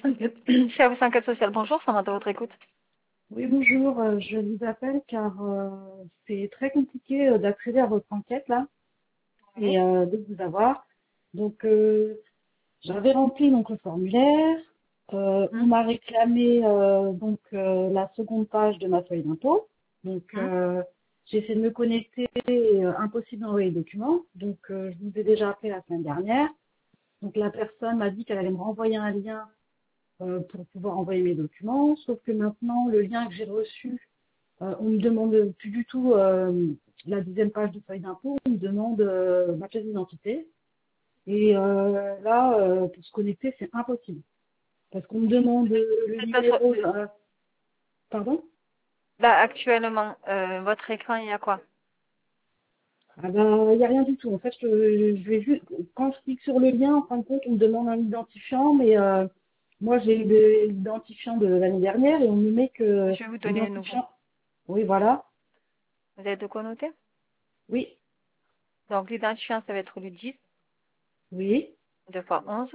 Service enquête sociale, bonjour, ça va de votre écoute. Oui, bonjour, je vous appelle car c'est très compliqué d'accéder à votre enquête là Oui. et de vous avoir. Donc, j'avais rempli donc le formulaire. On Hum, m'a réclamé la seconde page de ma feuille d'impôt. Donc, hum. j'ai essayé de me connecter, et, impossible d'envoyer les documents. Donc, je vous ai déjà appelé la semaine dernière. Donc, la personne m'a dit qu'elle allait me renvoyer un lien pour pouvoir envoyer mes documents. Sauf que maintenant, le lien que j'ai reçu, on me demande plus du tout la deuxième page de feuille d'impôt, on me demande ma pièce d'identité. Et pour se connecter, c'est impossible. Parce qu'on me demande le Faites votre- numéro. Pardon? Là, actuellement, votre écran, il y a quoi? Ah ben, il n'y a rien du tout. En fait, je vais juste, quand je clique sur le lien, en fin de compte, on me demande un identifiant, mais moi, j'ai l'identifiant de l'année dernière et on me met que Je vais vous donner les nouveaux. l'identifiant. Oui, voilà. Vous avez de quoi noter? Oui, Donc, l'identifiant, ça va être le 10, oui, 2 fois 11,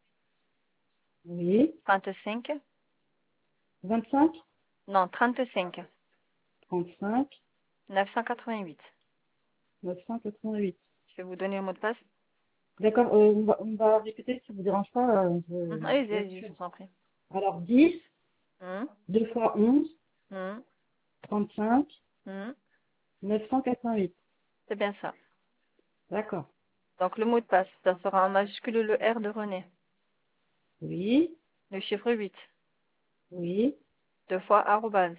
oui. 35, 25, non, 35, 35, 988. 988. Je vais vous donner le mot de passe. D'accord, on va répéter si ça vous dérange pas. Allez, Je vais allez, je être vous en prie. Alors, 10, Hum, 2 fois 11, hum, 35, hum. 988. C'est bien ça. D'accord. Donc, le mot de passe, ça sera en majuscule le R de René, Oui, le chiffre 8, oui, 2 fois arrobase,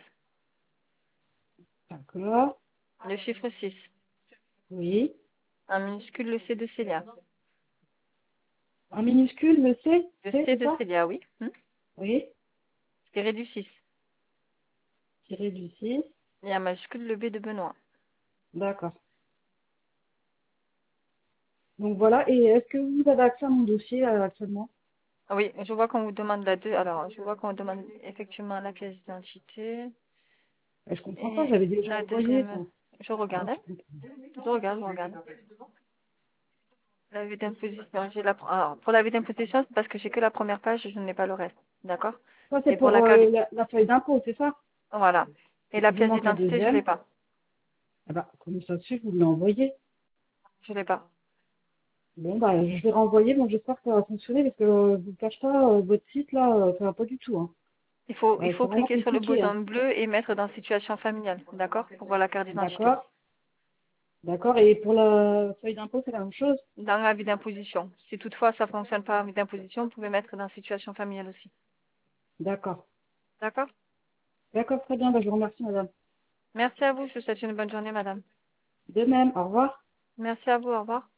d'accord, le chiffre 6, oui. en minuscule le C de Célia. En minuscule, le Le C c'est de ça? Célia, oui. Oui, Tiré du 6. tiré du 6. Et en majuscule le B de Benoît. D'accord. Donc voilà, et est-ce que vous avez accès à mon dossier actuellement? Ah oui, je vois qu'on vous demande la deux. Alors, je vois qu'on vous demande effectivement la pièce d'identité. Je comprends pas, Et j'avais déjà la envoyé. deuxième, Enfin, je regarde, hein. je comprends. Je regarde. L'avis d'imposition, alors, pour l'avis d'imposition, c'est parce que j'ai que la première page, je n'ai pas le reste. D'accord? Ça, c'est Et pour pour la carte, la feuille d'impôt, c'est ça? voilà. Et la Il vous pièce manque la d'identité, je l'ai deuxième. pas. Ah bah, comme ça se fait, vous me l'envoyez. Je l'ai pas. Bon, bah, je vais renvoyer, donc j'espère que ça va fonctionner, parce que je vous cache pas, votre site, là, ça va pas du tout, hein. Il faut C'est vraiment cliquer sur le compliqué, hein. bouton bleu et mettre dans situation familiale. D'accord? Pour voir la carte d'identité. D'accord, d'accord. Et pour la feuille d'impôt, c'est la même chose? Dans l'avis d'imposition. Si toutefois ça fonctionne pas l'avis d'imposition, vous pouvez mettre dans situation familiale aussi. D'accord. D'accord? D'accord, très bien, bah, je vous remercie, madame. Merci à vous. Je vous souhaite une bonne journée, madame. De même, au revoir. Merci à vous. Au revoir.